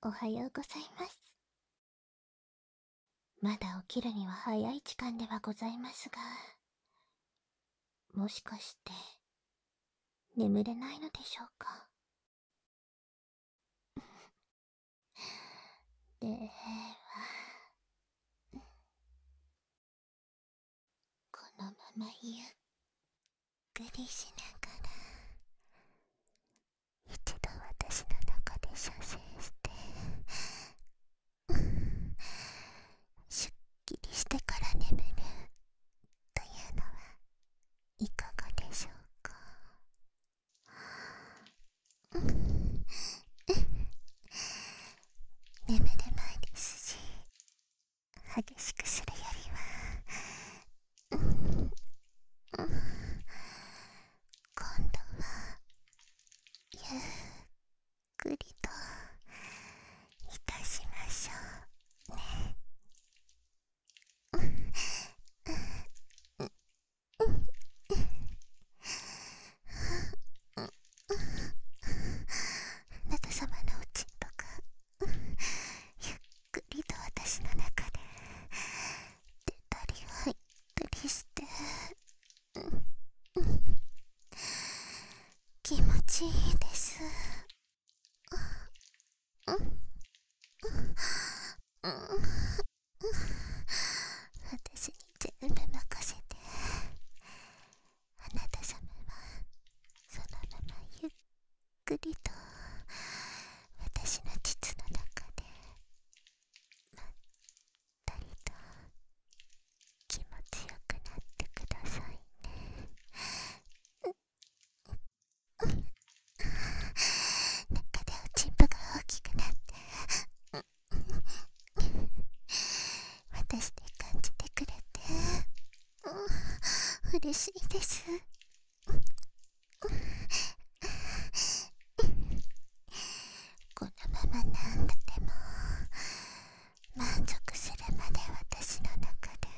おはようございます。まだ起きるには早い時間ではございますが、もしかして眠れないのでしょうか。では、このままゆっくりしながら、一度私の中で射精して、すっきりしてから眠るというのはいかがでしょうか。眠る前ですし、激しくするよりは、今度はゆっくりといたしましょうね。あなた様のおちんぽがゆっくりと私の中で出たり入ったりして、気持ちいいです。私に全部任せて、あなた様はそのままゆっくりと私の膣の中でまったりと気持ちよくなってくださいね。中でおちんぽが大きくなって、私で感じてくれて、嬉しいです。このまま何度でも満足するまで私の中で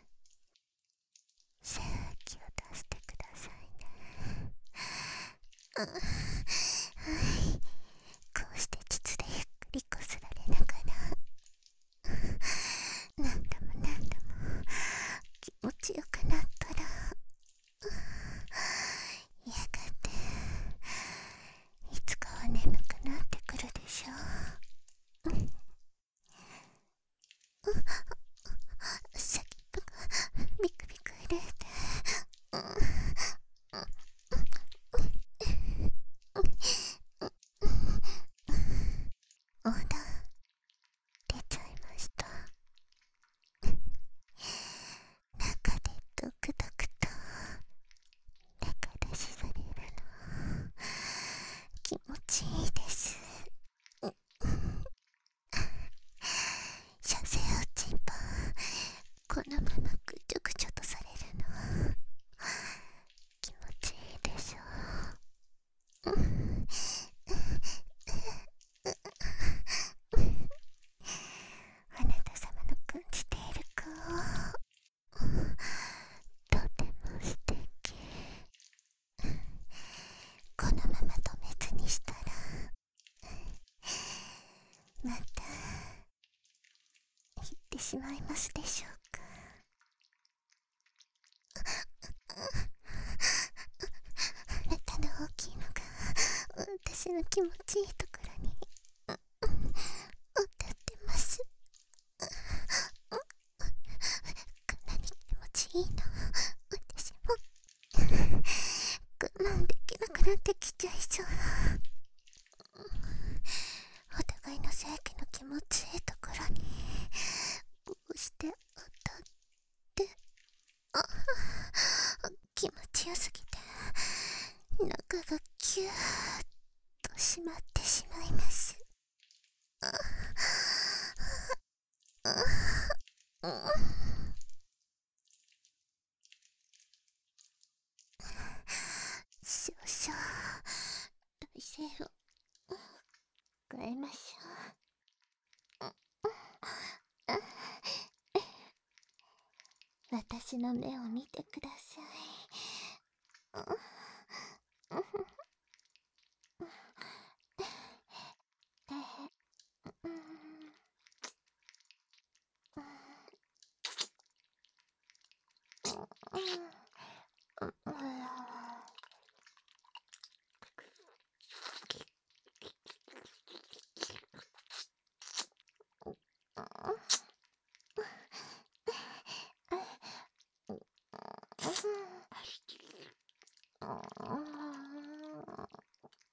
精液を出してくださいね。はい、こうして膣でゆっくりこすられながら、何度も何度も気持ちよくなったら、やがていつかは眠くなってくるでしょう。先っぽがビクビク震えて、おだ出ちゃいました。中でドクドクと中出しされるの気持ちいいです。射精おちんぽこのままぐちょぐちょとされるの気持ちいいでしょう。あなた様の感じている顔、とても素敵。このまま止めずにしたら、また言ってしまいますでしょうか。あなたの大きいのが私の気持ちいいところに当たってます。こんなに気持ちいいの私も我慢できなくなってきちゃいそう。お互いの性器の気持ちいいところにこうして当たって、気持ちよすぎて中がキューッと締まってしまいます。少々体勢を変えましょう。私の目を見てください。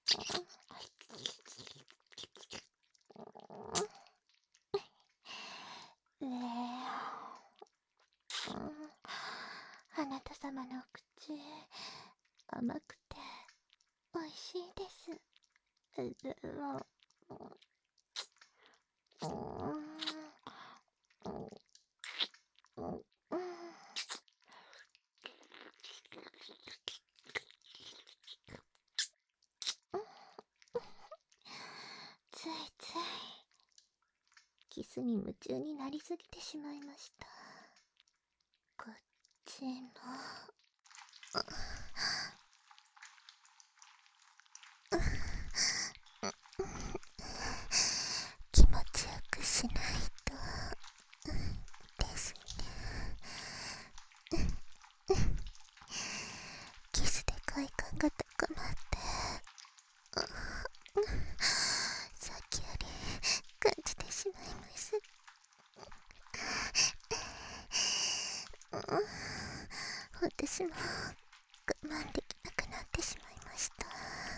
あなた様のお口、甘くておいしいです。ついついキスに夢中になりすぎてしまいました。こっちも気持ちよくしないとですね。キスで快感が高まってさっきより感じてしまいます。私も我慢できなくなってしまいました。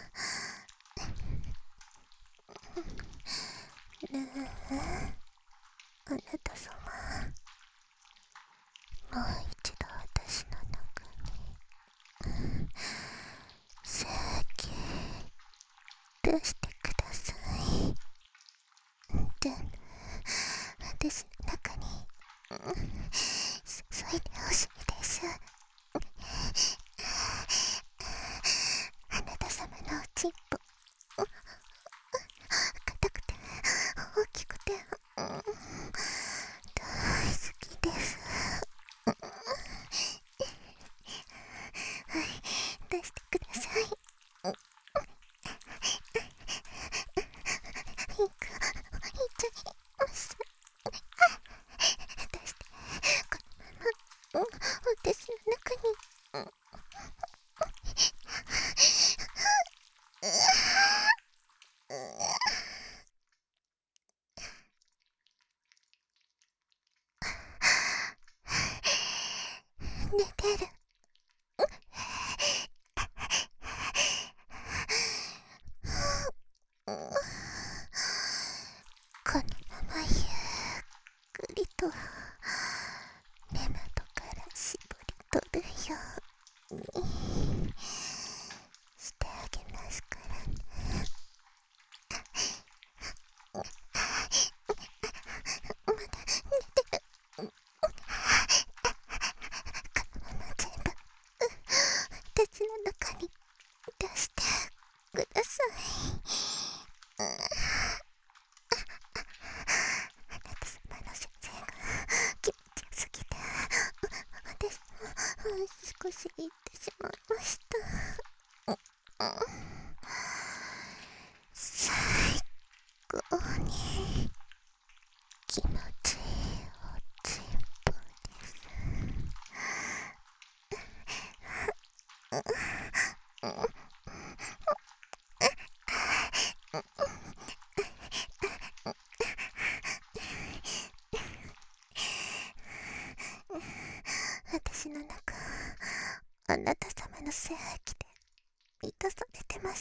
あなた様、もう一度私の中に精液出してください。全部私の中に注いでほしいです。あなた様のおちんぽ、硬くて大きくて大好きです。はい、出してください。いいちゃいます。出して、このまま私の中に寝てる。このままゆっくりと根元から絞り取るようにしてあげますからね。まだ寝てる。このまま全部私の中に出してください。あなた様の先生が気持ちよすぎて私も少し言ってしまいました。最高に気持ちいいおちんぽです。私の中、あなた様の精液で満たされてます。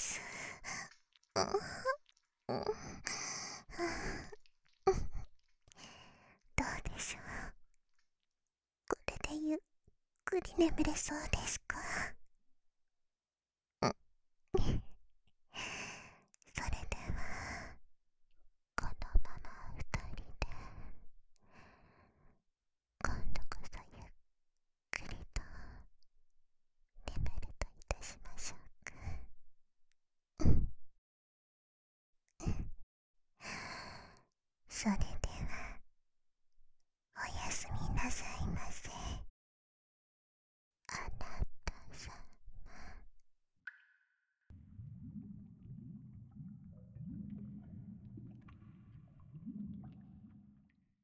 どうでしょう。これでゆっくり眠れそうです